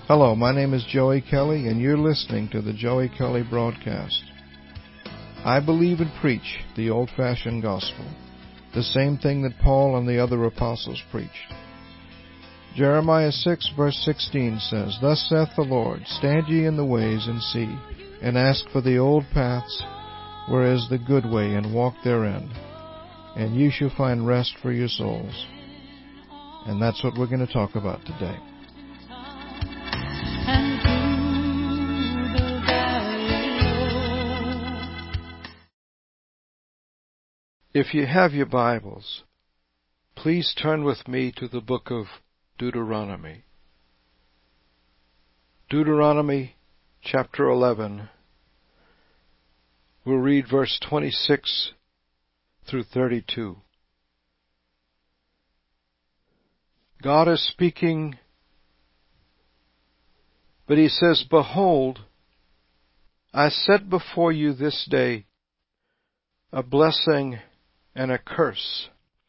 Hello, my name is Joey Kelly, and you're listening to the Joey Kelly Broadcast. I believe and preach the old-fashioned gospel, the same thing that Paul and the other apostles preached. Jeremiah 6, verse 16 says, Thus saith the Lord, Stand ye in the ways and see, and ask for the old paths, where is the good way, and walk therein, and ye shall find rest for your souls. And that's what we're going to talk about today. If you have your Bibles, please turn with me to the book of Deuteronomy. Deuteronomy chapter 11. We'll read verse 26 through 32. God is speaking, but He says, Behold, I set before you this day a blessing and a curse.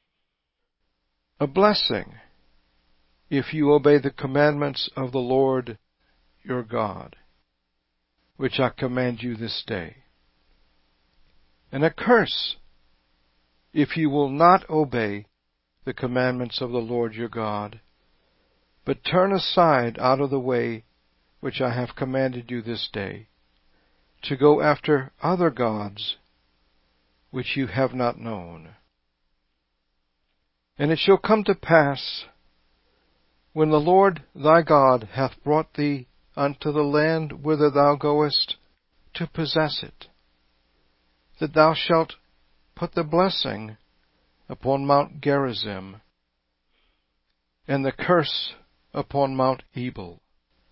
A blessing, if you obey the commandments of the Lord your God, which I command you this day. And a curse, if you will not obey the commandments of the Lord your God, but turn aside out of the way which I have commanded you this day, to go after other gods which you have not known. And it shall come to pass, when the Lord thy God hath brought thee unto the land whither thou goest to possess it, that thou shalt put the blessing upon Mount Gerizim, and the curse upon Mount Ebal.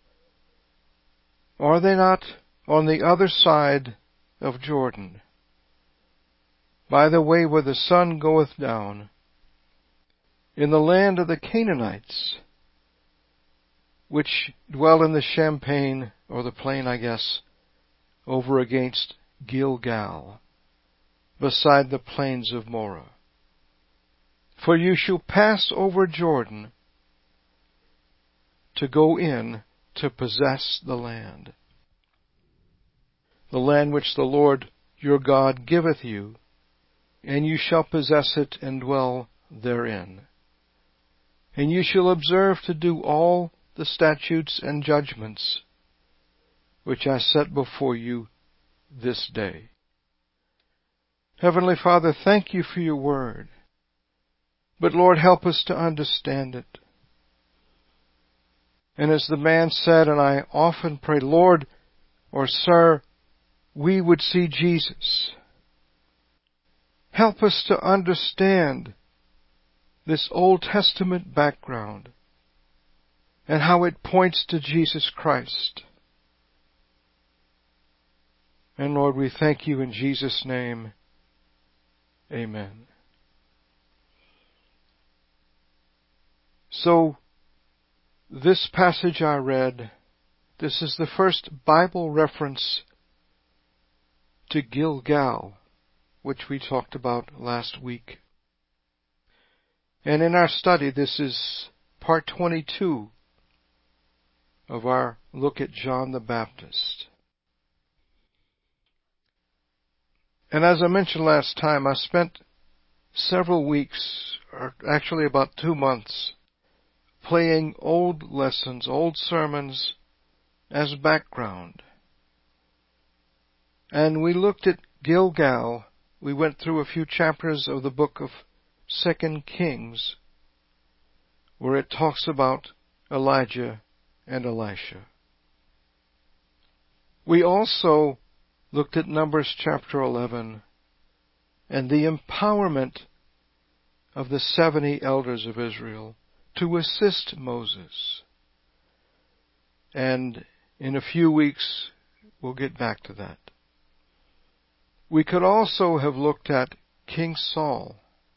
Are they not on the other side of Jordan, by the way where the sun goeth down, in the land of the Canaanites, which dwell in the champaign, or the plain, over against Gilgal, beside the plains of Moreh? For you shall pass over Jordan to go in to possess the land which the Lord your God giveth you, and you shall possess it and dwell therein. And you shall observe to do all the statutes and judgments which I set before you this day. Heavenly Father, thank you for your word. But Lord, help us to understand it. And as the man said, and I often pray, Lord, or Sir, we would see Jesus. Help us to understand this Old Testament background and how it points to Jesus Christ. And Lord, we thank you in Jesus' name. Amen. So, this passage I read, this is the first Bible reference to Gilgal, which we talked about last week. And in our study, this is part 22 of our look at John the Baptist. And as I mentioned last time, I spent several weeks, or actually about 2 months, playing old lessons, old sermons as background. And we looked at Gilgal. We went through a few chapters of the book of 2 Kings, where it talks about Elijah and Elisha. We also looked at Numbers chapter 11 and the empowerment of the 70 elders of Israel to assist Moses. And in a few weeks, we'll get back to that. We could also have looked at King Saul.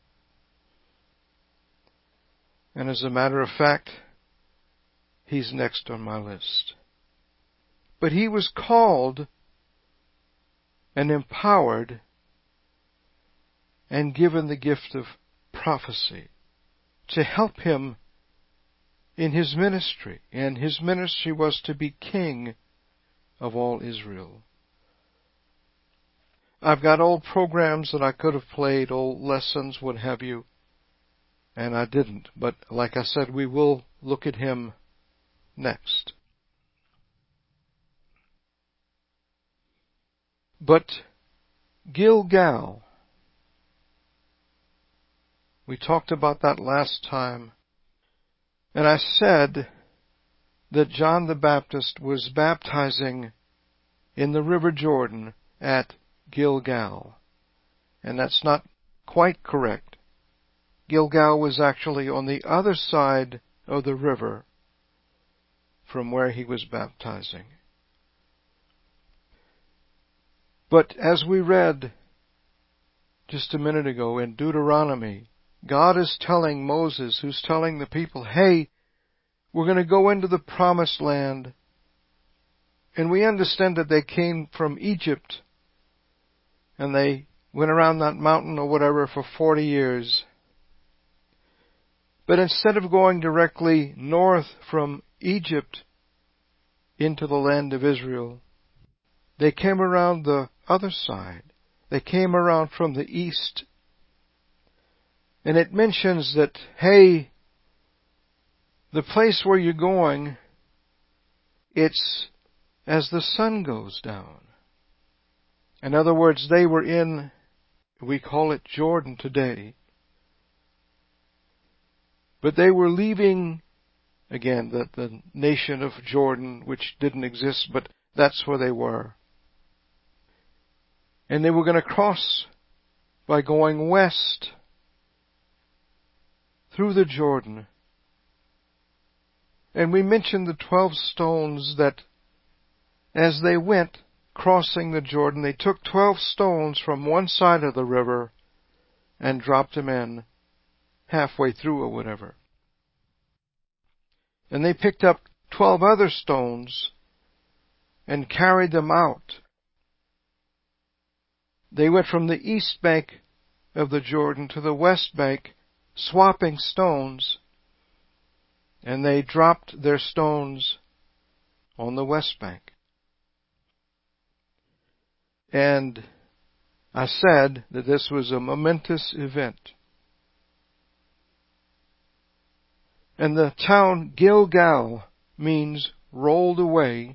And as a matter of fact, he's next on my list. But he was called and empowered and given the gift of prophecy to help him in his ministry, and his ministry was to be king of all Israel. I've got old programs that I could have played, old lessons, what have you, and I didn't. But like I said, we will look at him next. But Gilgal, we talked about that last time, and I said that John the Baptist was baptizing in the River Jordan at Gilgal. And that's not quite correct. Gilgal was actually on the other side of the river from where he was baptizing. But as we read just a minute ago in Deuteronomy, God is telling Moses, who's telling the people, hey, we're going to go into the promised land. And we understand that they came from Egypt and they went around that mountain or whatever for 40 years. But instead of going directly north from Egypt into the land of Israel, they came around the other side. They came around from the east. And it mentions that, hey, the place where you're going, it's as the sun goes down. In other words, they were in, we call it Jordan today, but they were leaving, again, the nation of Jordan, which didn't exist, but that's where they were. And they were going to cross by going west through the Jordan. And we mentioned the 12 stones that as they went crossing the Jordan, they took 12 stones from one side of the river and dropped them in halfway through or whatever. And they picked up 12 other stones and carried them out. They went from the east bank of the Jordan to the west bank, swapping stones, and they dropped their stones on the west bank. And I said that this was a momentous event. And the town Gilgal means rolled away.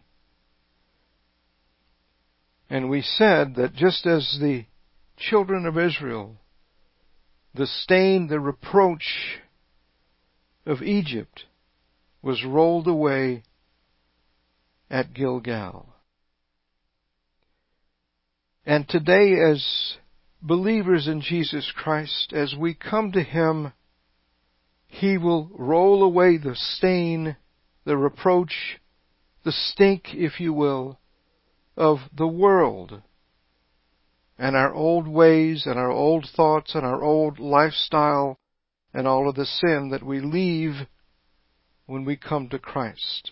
And we said that just as the children of Israel, the stain, the reproach of Egypt was rolled away at Gilgal. And today, as believers in Jesus Christ, as we come to Him, He will roll away the stain, the reproach, the stink, if you will, of the world and our old ways and our old thoughts and our old lifestyle and all of the sin that we leave when we come to Christ.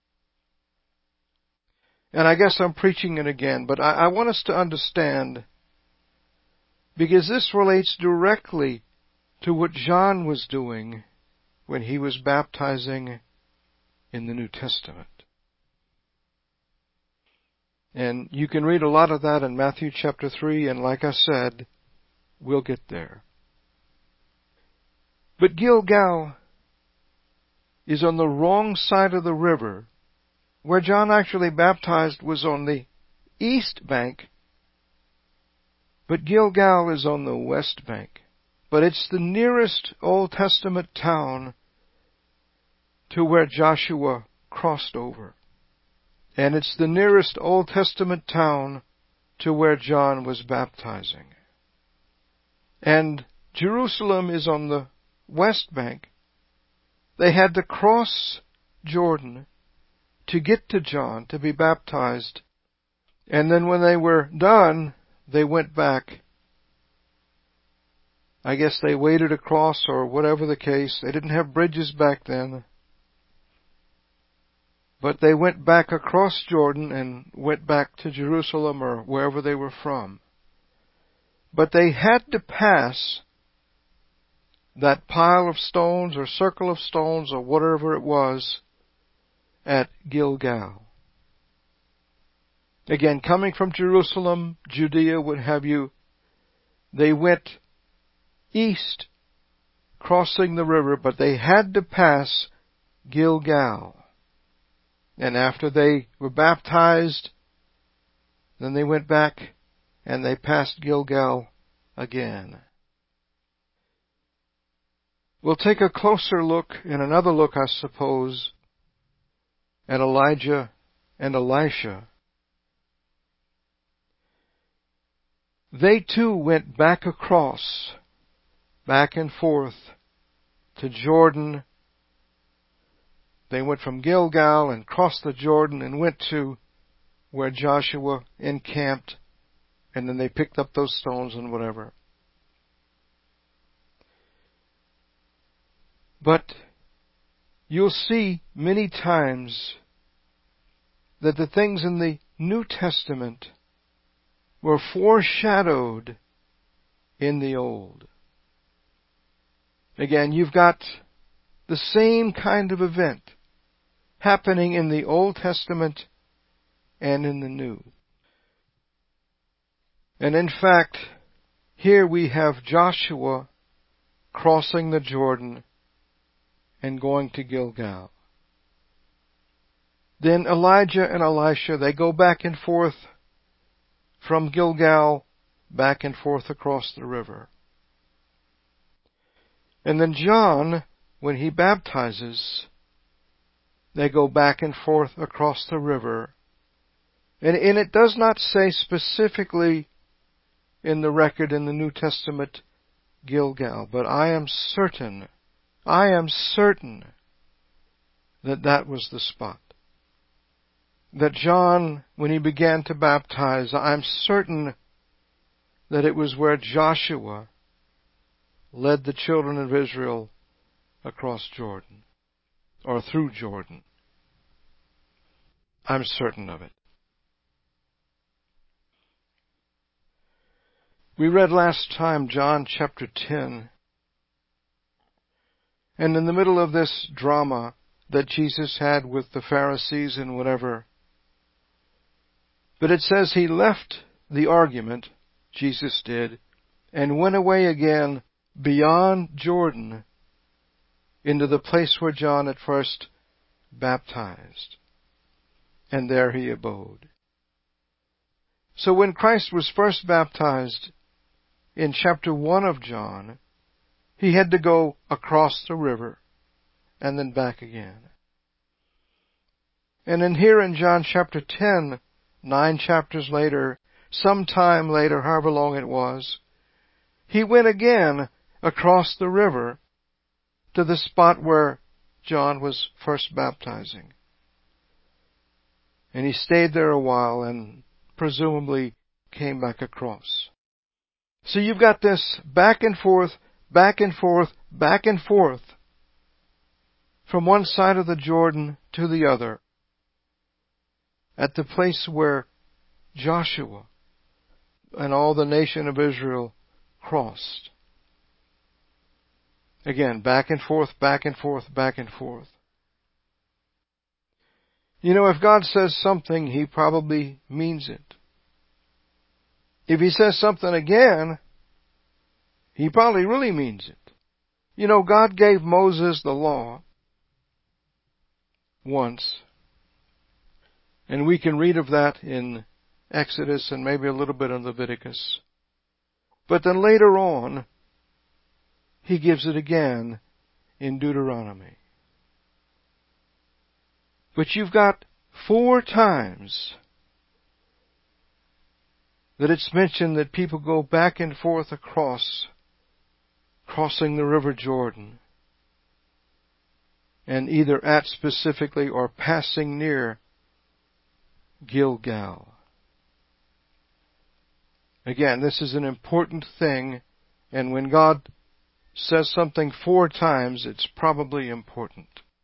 And I guess I'm preaching it again, but I want us to understand, because this relates directly to what John was doing when he was baptizing in the New Testament. And you can read a lot of that in Matthew chapter 3, and like I said, we'll get there. But Gilgal is on the wrong side of the river. Where John actually baptized was on the east bank, but Gilgal is on the west bank. But it's the nearest Old Testament town to where Joshua crossed over. And it's the nearest Old Testament town to where John was baptizing. And Jerusalem is on the west bank. They had to cross Jordan to get to John to be baptized. And then when they were done, they went back. I guess they waded across or whatever the case. They didn't have bridges back then. But they went back across Jordan and went back to Jerusalem or wherever they were from. But they had to pass that pile of stones or circle of stones or whatever it was at Gilgal. Again, coming from Jerusalem, Judea, what have you, they went east, crossing the river, but they had to pass Gilgal. And after they were baptized, then they went back and they passed Gilgal again. We'll take a closer look, and another look, I suppose, at Elijah and Elisha. They too went back across, back and forth to Jordan. They went from Gilgal and crossed the Jordan and went to where Joshua encamped, and then they picked up those stones and whatever. But you'll see many times that the things in the New Testament were foreshadowed in the Old. Again, you've got the same kind of event happening in the Old Testament and in the New. And in fact, here we have Joshua crossing the Jordan and going to Gilgal. Then Elijah and Elisha, they go back and forth from Gilgal, back and forth across the river. And then John, when he baptizes, they go back and forth across the river. And it does not say specifically in the record in the New Testament Gilgal, but I am certain that that was the spot. That John, when he began to baptize, I'm certain that it was where Joshua led the children of Israel across Jordan, or through Jordan. I'm certain of it. We read last time John chapter 10, and in the middle of this drama that Jesus had with the Pharisees and whatever, but it says he left the argument, Jesus did, and went away again beyond Jordan into the place where John at first baptized. And there he abode. So when Christ was first baptized in chapter 1 of John, he had to go across the river and then back again. And in here in John chapter 10, 9 chapters later, sometime later, however long it was, he went again across the river to the spot where John was first baptizing. And he stayed there a while and presumably came back across. So you've got this back and forth, back and forth, back and forth from one side of the Jordan to the other at the place where Joshua and all the nation of Israel crossed. Again, back and forth, back and forth, back and forth. You know, if God says something, He probably means it. If He says something again, He probably really means it. You know, God gave Moses the law once, and we can read of that in Exodus and maybe a little bit in Leviticus. But then later on, He gives it again in Deuteronomy. But you've got 4 times that it's mentioned that people go back and forth across, crossing the river Jordan, and either at specifically or passing near Gilgal. Again, this is an important thing, and when God says something 4 times, it's probably important.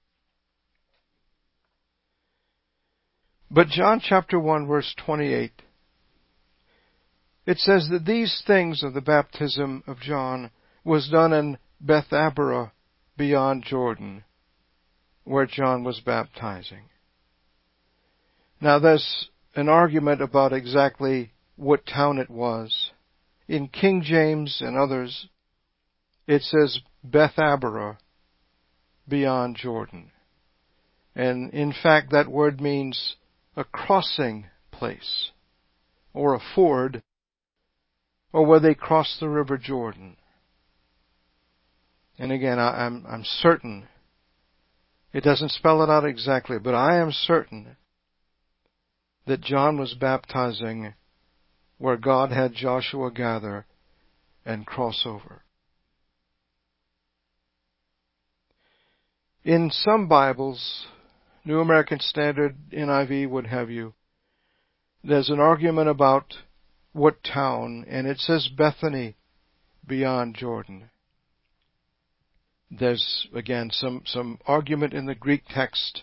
But John chapter 1 verse 28, it says that these things of the baptism of John was done in Bethabara beyond Jordan, where John was baptizing. Now there's an argument about exactly what town it was. In King James and others, it says Bethabara beyond Jordan. And in fact, that word means a crossing place, or a ford, or where they crossed the river Jordan. And again, I'm certain, it doesn't spell it out exactly, but I am certain that John was baptizing where God had Joshua gather and cross over. In some Bibles, New American Standard, NIV, what have you, there's an argument about what town, and it says Bethany beyond Jordan. There's, again, some argument in the Greek text.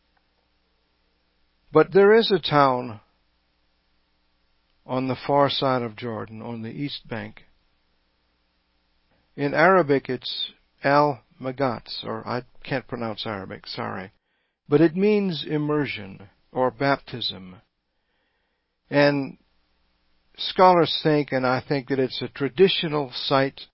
But there is a town on the far side of Jordan, on the east bank. In Arabic, it's Al-Magats, or I can't pronounce Arabic, sorry. But it means immersion or baptism. And scholars think, and I think that it's a traditional site.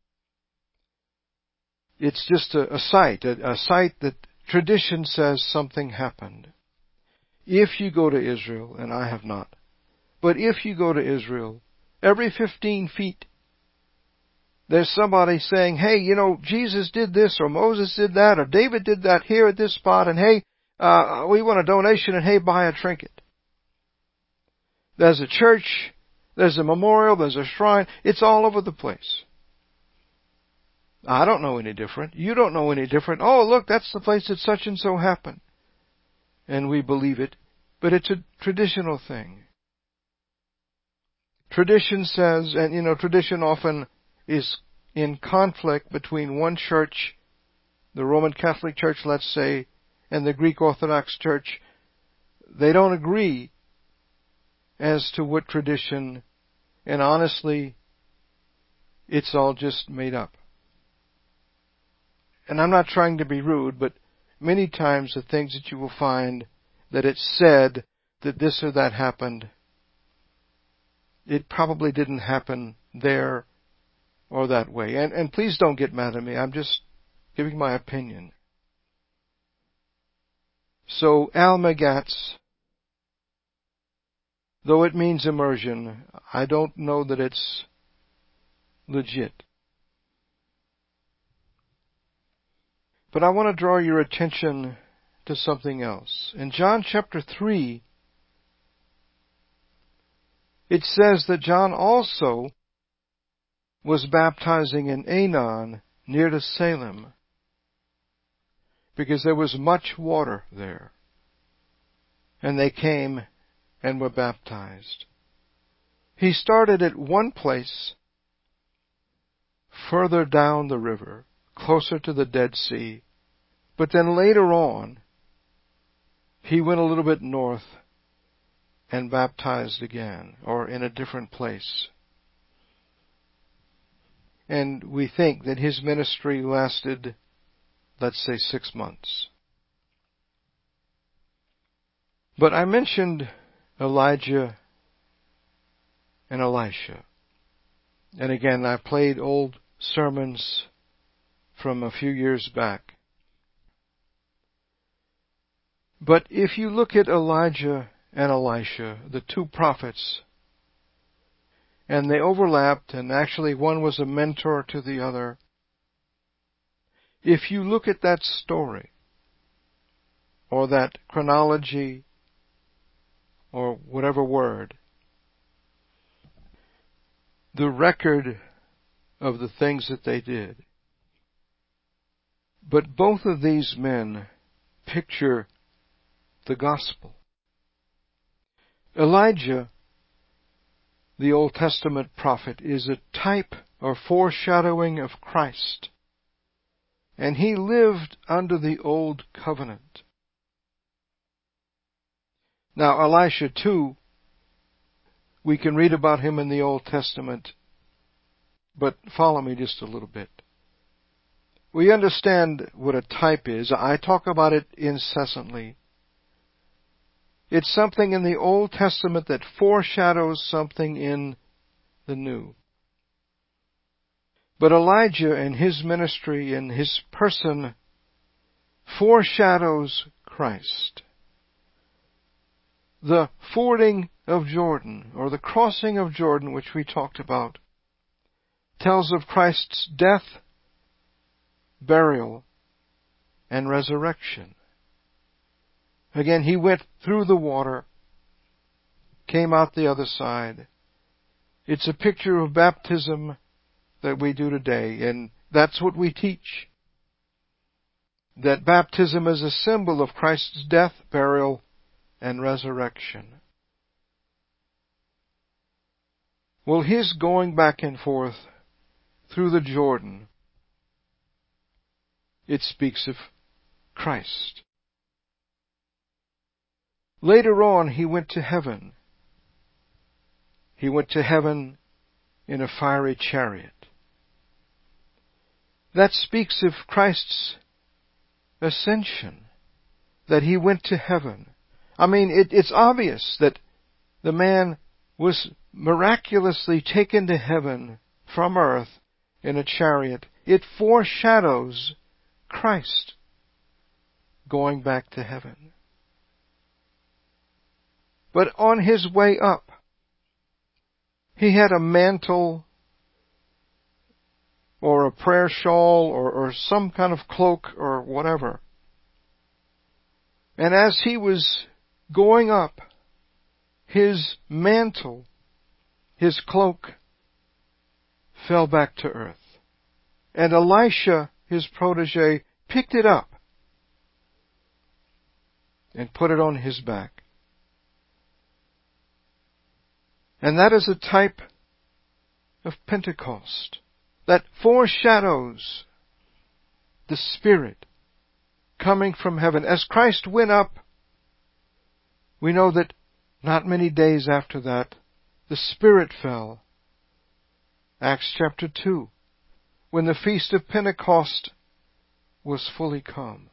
It's just a site that tradition says something happened. If you go to Israel, and I have not, but if you go to Israel, every 15 feet, there's somebody saying, hey, you know, Jesus did this, or Moses did that, or David did that here at this spot, and hey, we want a donation, and hey, buy a trinket. There's a church, there's a memorial, there's a shrine. It's all over the place. I don't know any different. You don't know any different. Oh, look, that's the place that such and so happened. And we believe it, but it's a traditional thing. Tradition says, and you know, tradition often is in conflict between one church, the Roman Catholic Church, let's say, and the Greek Orthodox Church. They don't agree as to what tradition, and honestly, it's all just made up. And I'm not trying to be rude, but many times the things that you will find that it's said that this or that happened, it probably didn't happen there or that way. And please don't get mad at me. I'm just giving my opinion. So Al-Magats, though it means immersion, I don't know that it's legit. But I want to draw your attention to something else. In John chapter 3, it says that John also was baptizing in Aenon near to Salem because there was much water there. And they came and were baptized. He started at one place further down the river, closer to the Dead Sea. But then later on, he went a little bit north and baptized again, or in a different place. And we think that his ministry lasted, let's say, 6 months. But I mentioned Elijah and Elisha. And again, I played old sermons from a few years back. But if you look at Elijah and Elisha, the two prophets, and they overlapped, and actually one was a mentor to the other. If you look at that story, or that chronology, or whatever word, the record of the things that they did. But both of these men picture the gospel. Elijah, the Old Testament prophet, is a type or foreshadowing of Christ. And he lived under the Old Covenant. Now, Elisha, too, we can read about him in the Old Testament, but follow me just a little bit. We understand what a type is. I talk about it incessantly. It's something in the Old Testament that foreshadows something in the New. But Elijah and his ministry and his person foreshadows Christ. The fording of Jordan, or the crossing of Jordan, which we talked about, tells of Christ's death, burial, and resurrection. Again, he went through the water, came out the other side. It's a picture of baptism that we do today, and that's what we teach. That baptism is a symbol of Christ's death, burial, and resurrection. Well, his going back and forth through the Jordan, it speaks of Christ. Later on, he went to heaven. He went to heaven in a fiery chariot. That speaks of Christ's ascension, that he went to heaven. I mean, it's obvious that the man was miraculously taken to heaven from earth in a chariot. It foreshadows Christ going back to heaven. But on his way up, he had a mantle or a prayer shawl or some kind of cloak or whatever. And as he was going up, his mantle, his cloak, fell back to earth. And Elisha, his protege, picked it up and put it on his back. And that is a type of Pentecost that foreshadows the Spirit coming from heaven. As Christ went up, we know that not many days after that, the Spirit fell. Acts chapter 2, when the Feast of Pentecost was fully come.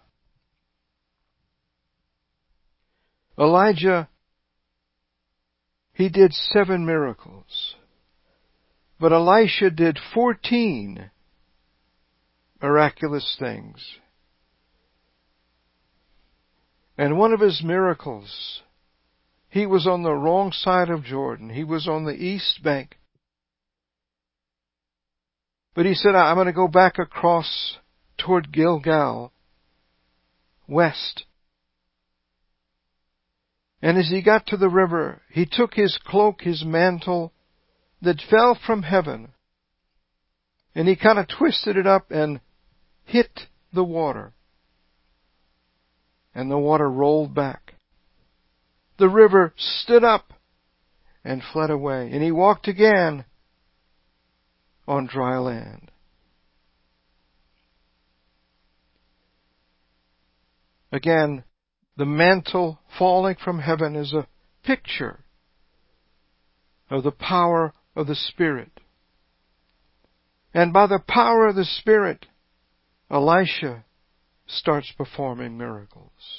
Elijah, he did 7 miracles. But Elisha did 14 miraculous things. And one of his miracles, he was on the wrong side of Jordan. He was on the east bank. But he said, I'm going to go back across toward Gilgal, west. And as he got to the river, he took his cloak, his mantle, that fell from heaven, and he kind of twisted it up and hit the water. And the water rolled back. The river stood up and fled away, and he walked again on dry land. Again, the mantle falling from heaven is a picture of the power of the Spirit. And by the power of the Spirit, Elisha starts performing miracles.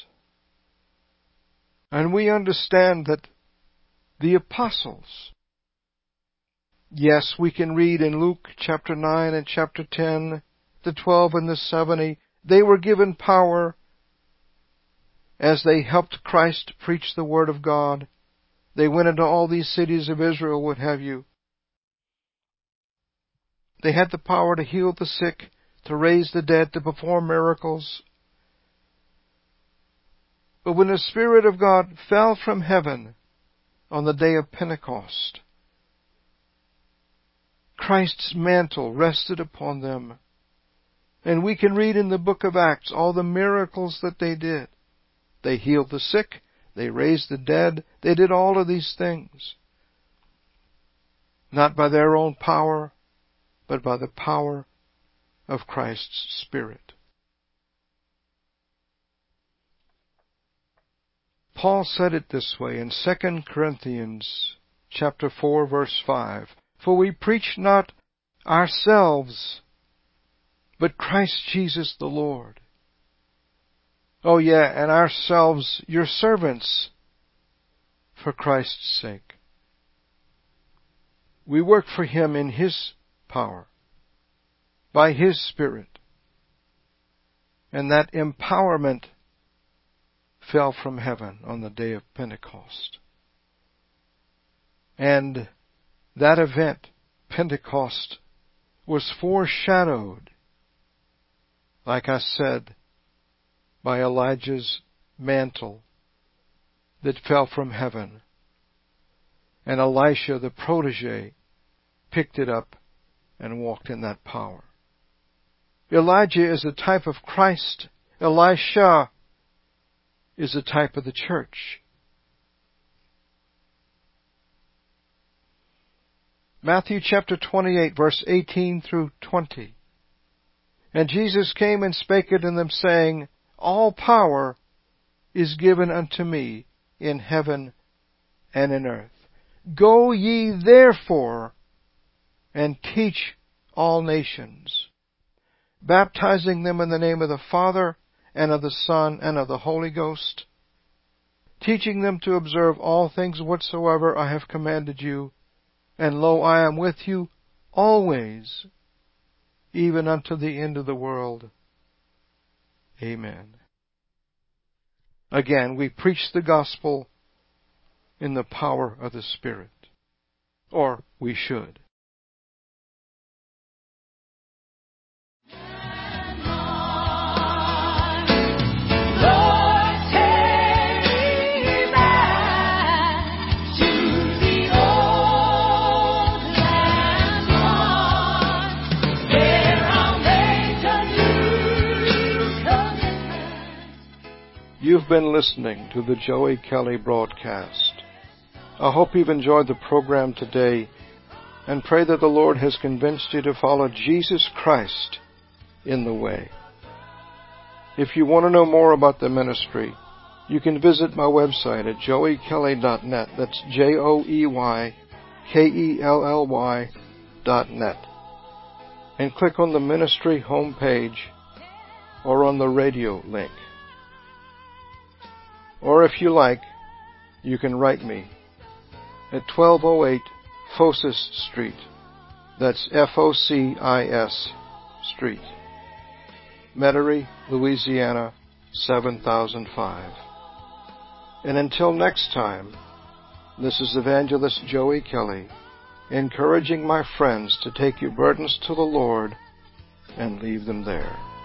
And we understand that the apostles, yes, we can read in Luke chapter 9 and chapter 10, the 12 and the 70, they were given power as they helped Christ preach the Word of God. They went into all these cities of Israel, what have you. They had the power to heal the sick, to raise the dead, to perform miracles. But when the Spirit of God fell from heaven on the day of Pentecost, Christ's mantle rested upon them. And we can read in the book of Acts all the miracles that they did. They healed the sick. They raised the dead. They did all of these things. Not by their own power, but by the power of Christ's Spirit. Paul said it this way in 2 Corinthians chapter 4, verse 5. For we preach not ourselves, but Christ Jesus the Lord. Oh yeah, and ourselves your servants for Christ's sake. We work for Him in His power, by His Spirit. And that empowerment fell from heaven on the day of Pentecost. And that event, Pentecost, was foreshadowed, like I said, by Elijah's mantle that fell from heaven. And Elisha, the protege, picked it up and walked in that power. Elijah is a type of Christ. Elisha is a type of the church. Matthew chapter 28, verse 18 through 20. And Jesus came and spake unto them, saying, All power is given unto me in heaven and in earth. Go ye therefore and teach all nations, baptizing them in the name of the Father, and of the Son, and of the Holy Ghost, teaching them to observe all things whatsoever I have commanded you. And lo, I am with you always, even unto the end of the world. Amen. Again, we preach the gospel in the power of the Spirit. Or we should. You've been listening to the Joey Kelly broadcast. I hope you've enjoyed the program today and pray that the Lord has convinced you to follow Jesus Christ in the way. If you want to know more about the ministry, you can visit my website at joeykelly.net. That's JOEYKELLY.net. And click on the ministry homepage or on the radio link. Or if you like, you can write me at 1208 Focis Street. That's Focis Street, Metairie, Louisiana, 7005. And until next time, this is Evangelist Joey Kelly, encouraging my friends to take your burdens to the Lord and leave them there.